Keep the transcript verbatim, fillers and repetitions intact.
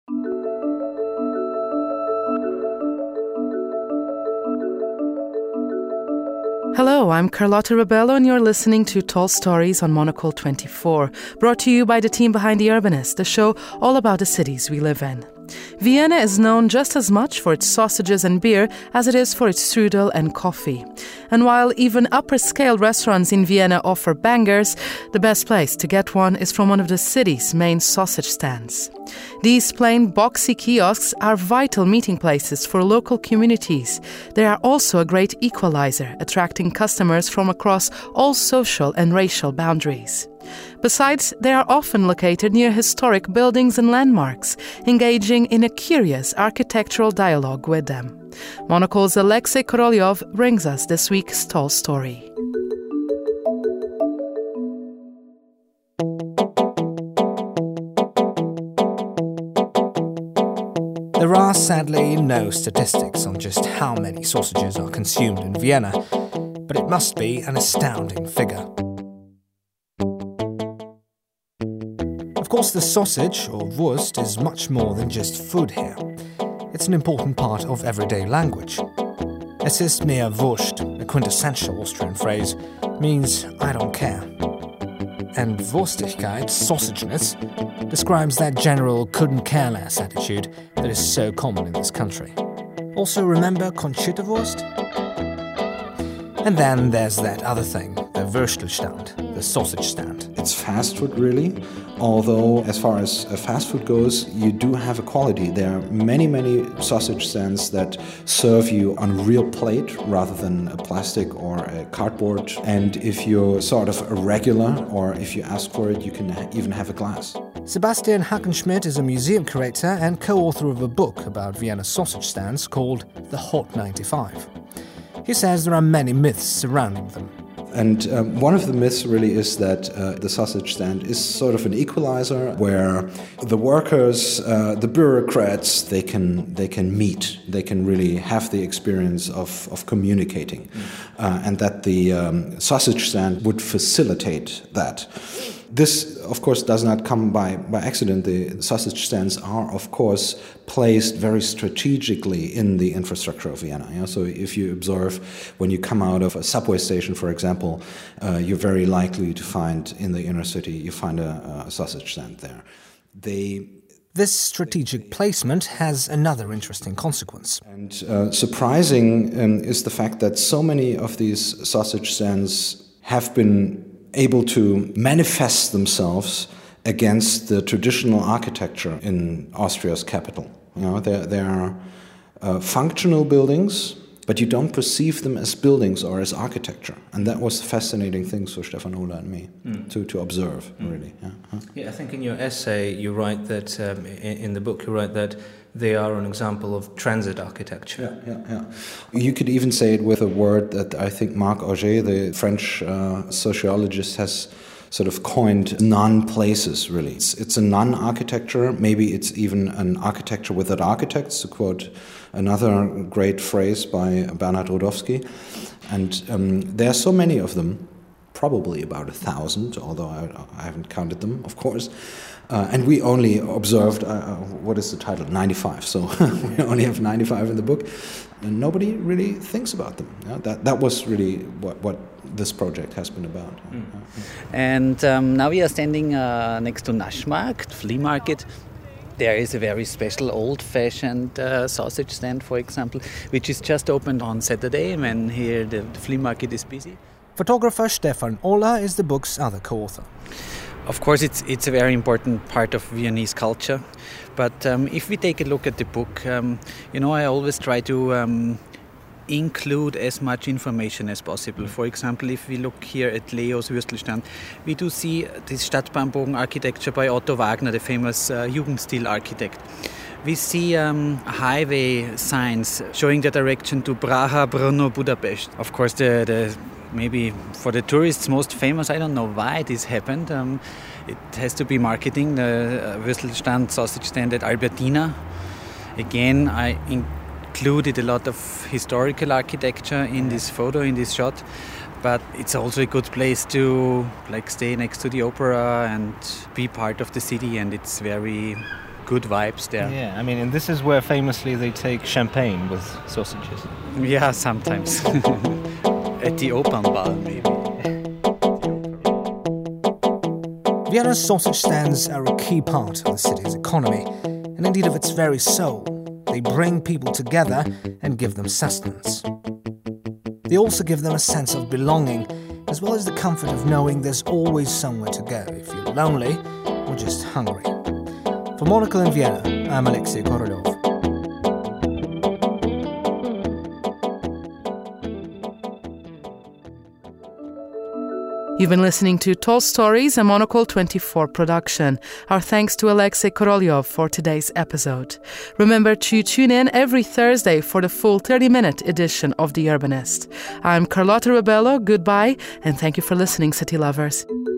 Hello, I'm Carlotta Rebello, and you're listening to Tall Stories on Monocle twenty-four, brought to you by the team behind The Urbanist, the show all about the cities we live in. Vienna is known just as much for its sausages and beer as it is for its strudel and coffee. And while even upper-scale restaurants in Vienna offer bangers, the best place to get one is from one of the city's main sausage stands. These plain, boxy kiosks are vital meeting places for local communities. They are also a great equalizer, attracting customers from across all social and racial boundaries. Besides, they are often located near historic buildings and landmarks, engaging in a curious architectural dialogue with them. Monocle's Alexei Korolyov brings us this week's tall story. There are sadly no statistics on just how many sausages are consumed in Vienna, but it must be an astounding figure. Of course, the sausage, or Wurst, is much more than just food here. It's an important part of everyday language. Es ist mir wurscht, a quintessential Austrian phrase, means I don't care. And Wurstigkeit, sausageness, describes that general couldn't-care-less attitude that is so common in this country. Also remember Conchita Wurst? And then there's that other thing, the Würstelstand, the sausage stand. It's fast food, really. Although, as far as fast food goes, you do have a quality. There are many, many sausage stands that serve you on a real plate rather than a plastic or a cardboard. And if you're sort of a regular, or if you ask for it, you can ha- even have a glass. Sebastian Hackenschmidt is a museum curator and co-author of a book about Vienna sausage stands called The Hot ninety-five. He says there are many myths surrounding them. And um, one of the myths really is that uh, the sausage stand is sort of an equalizer where the workers, uh, the bureaucrats, they can they can meet, they can really have the experience of, of communicating, mm. uh, and that the um, sausage stand would facilitate that. This, of course, does not come by, by accident. The sausage stands are, of course, placed very strategically in the infrastructure of Vienna. You know? So if you observe, when you come out of a subway station, for example, uh, you're very likely to find in the inner city, you find a, a sausage stand there. They... This strategic placement has another interesting consequence. And uh, surprising um, is the fact that so many of these sausage stands have been able to manifest themselves against the traditional architecture in Austria's capital. You know, they're, they're uh, functional buildings, but you don't perceive them as buildings or as architecture. And that was the fascinating thing for Stefan Ola and me mm. to, to observe, mm. really. Yeah. Huh? yeah, I think in your essay you write that, um, in, in the book you write that they are an example of transit architecture. Yeah, yeah, yeah. You could even say it with a word that I think Marc Augé, the French uh, sociologist, has sort of coined non-places, really. It's, it's a non-architecture. Maybe it's even an architecture without architects, to quote another great phrase by Bernhard Rudowski. And um, there are so many of them, probably about a thousand, although I, I haven't counted them, of course. Uh, and we only observed, uh, what is the title, ninety-five. So we only have ninety-five in the book. And nobody really thinks about them. Yeah? That that was really what, what this project has been about. Mm. Yeah. And um, now we are standing uh, next to Naschmarkt, flea market. There is a very special old-fashioned uh, sausage stand, for example, which is just opened on Saturday when here the, the flea market is busy. Photographer Stefan Ola is the book's other co-author. Of course, it's it's a very important part of Viennese culture. But um, if we take a look at the book, um, you know, I always try to um, include as much information as possible. For example, if we look here at Leo's Würstelstand, we do see this Stadtbahnbogen architecture by Otto Wagner, the famous uh, Jugendstil architect. We see um, highway signs showing the direction to Praha, Brno, Budapest. Of course, the, the maybe for the tourists most famous, I don't know why this happened. Um, it has to be marketing, the uh, Würstelstand sausage stand at Albertina. Again, I included a lot of historical architecture in this photo, in this shot. But it's also a good place to like stay next to the opera and be part of the city, and it's very good vibes there. Yeah, I mean, and this is where famously they take champagne with sausages. Yeah, sometimes. At the Opernball, maybe. Vienna's sausage stands are a key part of the city's economy, and indeed of its very soul. They bring people together and give them sustenance. They also give them a sense of belonging, as well as the comfort of knowing there's always somewhere to go if you're lonely or just hungry. For Monocle in Vienna, I'm Alexei Korolev. You've been listening to Tall Stories, a Monocle twenty-four production. Our thanks to Alexei Korolev for today's episode. Remember to tune in every Thursday for the full thirty-minute edition of The Urbanist. I'm Carlotta Rebello. Goodbye, and thank you for listening, city lovers.